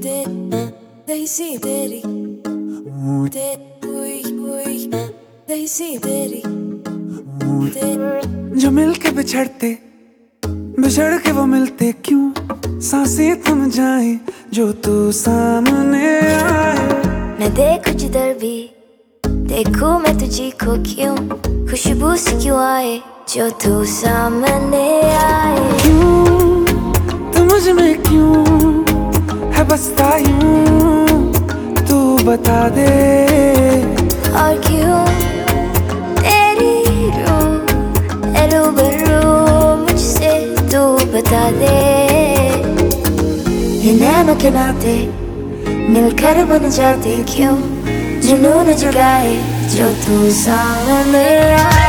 जो मिलके बिछड़ते बिछड़ के वो मिलते क्यों, सांसें थम जाए जो तू सामने आए। मैं देखूं जिधर भी देखूं मैं तुझी को क्यों, खुशबू से क्यों आए जो तू सामने आए। क्यों तू मुझ में क्यों है बसता यूं, तू बता दे। और क्यों तेरी रूह है रूबरू मुझसे, तू बता दे। ये नैनों के नाते मिलकर बन जाते क्यों, जुनून जगाए जो तू सामने आए।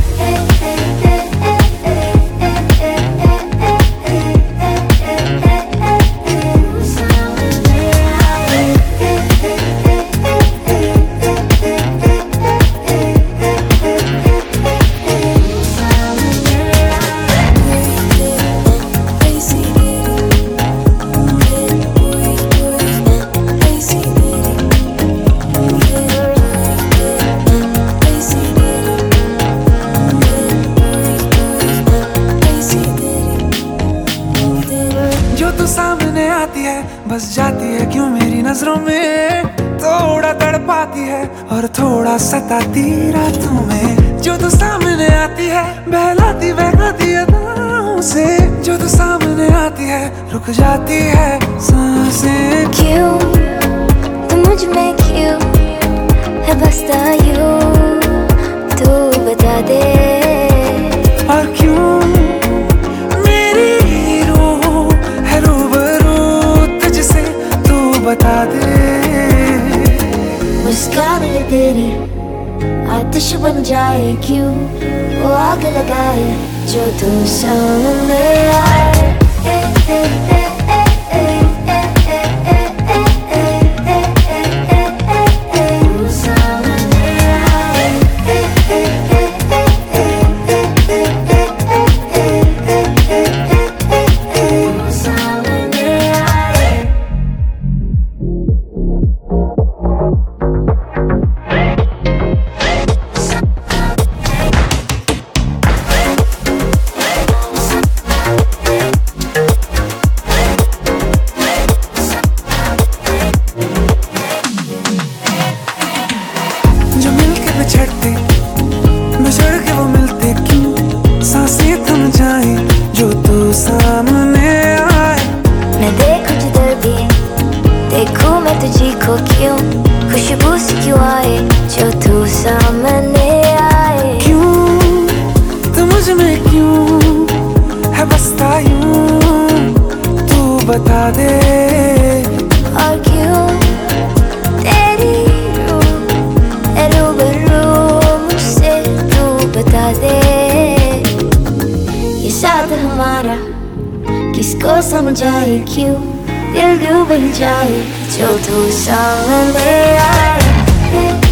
तू सामने आती है बस जाती है क्यों मेरी नजरों में, थोड़ा तड़पाती है और थोड़ा सताती रातों में। जो तू सामने आती है बहलाती बहलाती अदाओं से, जो तू सामने आती है रुक जाती है सांसें। क्यों तू मुझ में क्यों है बसता यूं, तू बता दे। और क्यों बता दे। मुस्कान ये तेरी आतिश बन जाए क्यों, वो आग लगाए जो तू सामने आए। बिछड़ते बिछड़ के वो मिलते क्यों, सांसें थम जाए जो तू सामने आए। मैं देखूं जिधर भी देखूं मैं तुझी को क्यों, खुशबू से क्यों आए जो तू सामने आए। क्यों तू मुझ में क्यों है बसता यूं, तू बता दे। और क्यों तेरी रूह है रूबरू मुझसे, तू बता दे। ये साथ हमारा किसको समझाए क्यों, दिल डूब जाए जो तू सामने आए।